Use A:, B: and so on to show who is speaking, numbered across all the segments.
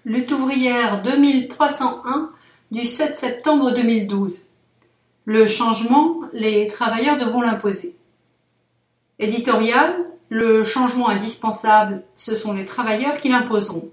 A: Lutte ouvrière 2301 du 7 septembre 2012. Le changement, les travailleurs devront l'imposer. Éditorial, le changement indispensable, ce sont les travailleurs qui l'imposeront.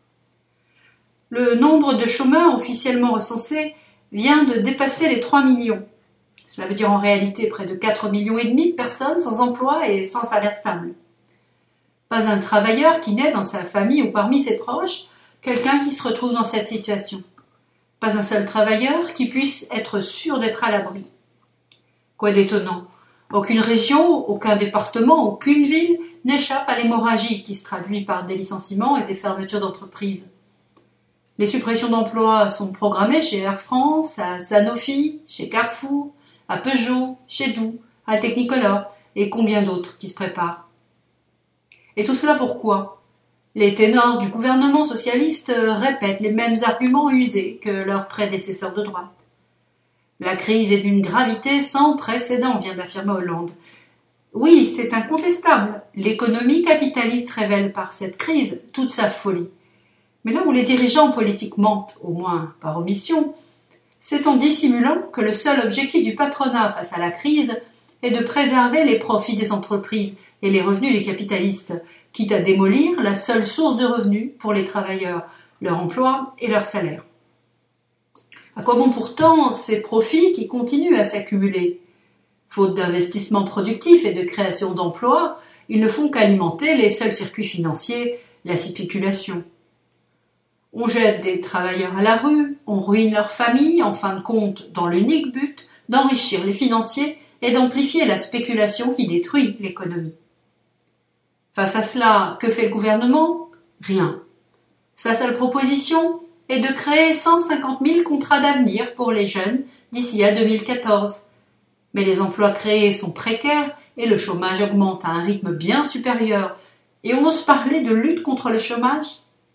A: Le nombre de chômeurs officiellement recensés vient de dépasser les 3 millions. Cela veut dire en réalité près de 4,5 millions de personnes sans emploi et sans salaire stable. Pas un travailleur qui naît dans sa famille ou parmi ses proches, quelqu'un qui se retrouve dans cette situation. Pas un seul travailleur qui puisse être sûr d'être à l'abri. Quoi d'étonnant? Aucune région, aucun département, aucune ville n'échappe à l'hémorragie qui se traduit par des licenciements et des fermetures d'entreprises. Les suppressions d'emplois sont programmées chez Air France, à Sanofi, chez Carrefour, à Peugeot, chez Doux, à Technicolor et combien d'autres qui se préparent. Et tout cela pourquoi? Les ténors du gouvernement socialiste répètent les mêmes arguments usés que leurs prédécesseurs de droite. La crise est d'une gravité sans précédent, vient d'affirmer Hollande. Oui, c'est incontestable. L'économie capitaliste révèle par cette crise toute sa folie. Mais là où les dirigeants politiques mentent, au moins par omission, c'est en dissimulant que le seul objectif du patronat face à la crise est de préserver les profits des entreprises et les revenus des capitalistes, quitte à démolir la seule source de revenus pour les travailleurs, leur emploi et leur salaire. À quoi bon pourtant ces profits qui continuent à s'accumuler? Faute d'investissement productif et de création d'emplois, ils ne font qu'alimenter les seuls circuits financiers, la spéculation. On jette des travailleurs à la rue, on ruine leurs familles, en fin de compte dans l'unique but d'enrichir les financiers et d'amplifier la spéculation qui détruit l'économie. Face à cela, que fait le gouvernement? Rien. Sa seule proposition est de créer 150 000 contrats d'avenir pour les jeunes d'ici à 2014. Mais les emplois créés sont précaires et le chômage augmente à un rythme bien supérieur. Et on ose parler de lutte contre le chômage?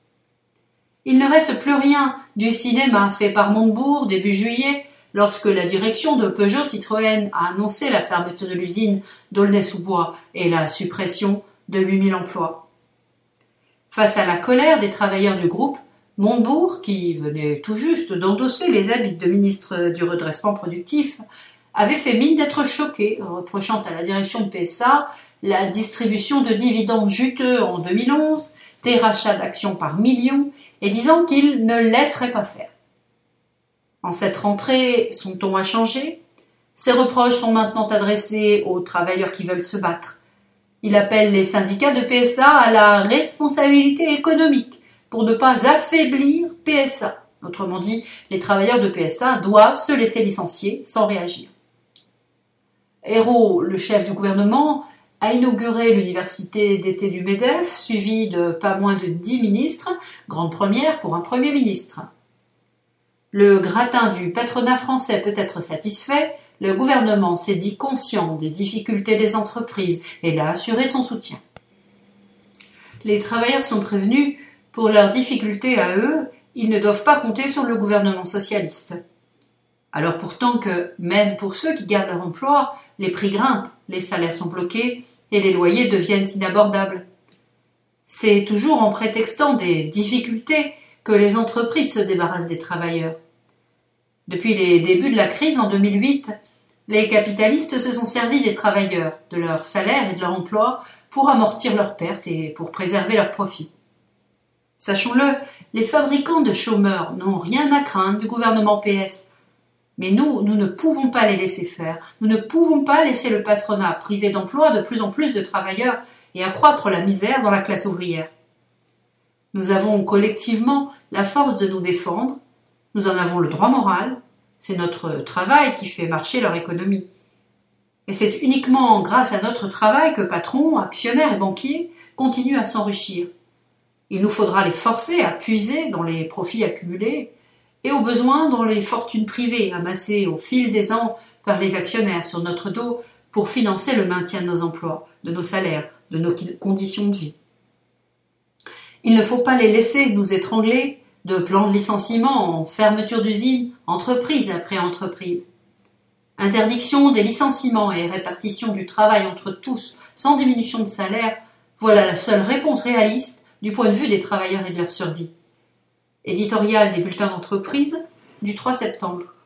A: Il ne reste plus rien du cinéma fait par Montebourg début juillet, lorsque la direction de Peugeot Citroën a annoncé la fermeture de l'usine d'Aulnay-sous-Bois et la suppression de 8 000 emplois. Face à la colère des travailleurs du groupe, Montebourg, qui venait tout juste d'endosser les habits de ministre du redressement productif, avait fait mine d'être choqué, reprochant à la direction de PSA la distribution de dividendes juteux en 2011, des rachats d'actions par millions, et disant qu'il ne laisserait pas faire. En cette rentrée, son ton a changé. Ses reproches sont maintenant adressés aux travailleurs qui veulent se battre. Il appelle les syndicats de PSA à la responsabilité économique pour ne pas affaiblir PSA. Autrement dit, les travailleurs de PSA doivent se laisser licencier sans réagir. Ayrault, le chef du gouvernement, a inauguré l'université d'été du MEDEF, suivi de pas moins de 10 ministres, grande première pour un Premier ministre. Le gratin du patronat français peut être satisfait, le gouvernement s'est dit conscient des difficultés des entreprises et l'a assuré de son soutien. Les travailleurs sont prévenus, pour leurs difficultés à eux, ils ne doivent pas compter sur le gouvernement socialiste. Alors pourtant que, même pour ceux qui gardent leur emploi, les prix grimpent, les salaires sont bloqués et les loyers deviennent inabordables. C'est toujours en prétextant des difficultés que les entreprises se débarrassent des travailleurs. Depuis les débuts de la crise en 2008, les capitalistes se sont servis des travailleurs, de leur salaire et de leur emploi pour amortir leurs pertes et pour préserver leurs profits. Sachons-le, les fabricants de chômeurs n'ont rien à craindre du gouvernement PS. Mais nous ne pouvons pas les laisser faire. Nous ne pouvons pas laisser le patronat priver d'emploi de plus en plus de travailleurs et accroître la misère dans la classe ouvrière. Nous avons collectivement la force de nous défendre. Nous en avons le droit moral. C'est notre travail qui fait marcher leur économie. Et c'est uniquement grâce à notre travail que patrons, actionnaires et banquiers continuent à s'enrichir. Il nous faudra les forcer à puiser dans les profits accumulés et au besoin dans les fortunes privées amassées au fil des ans par les actionnaires sur notre dos pour financer le maintien de nos emplois, de nos salaires, de nos conditions de vie. Il ne faut pas les laisser nous étrangler de plans de licenciement en fermeture d'usines, entreprise après entreprise. Interdiction des licenciements et répartition du travail entre tous sans diminution de salaire, voilà la seule réponse réaliste du point de vue des travailleurs et de leur survie. Éditorial des bulletins d'entreprise du 3 septembre.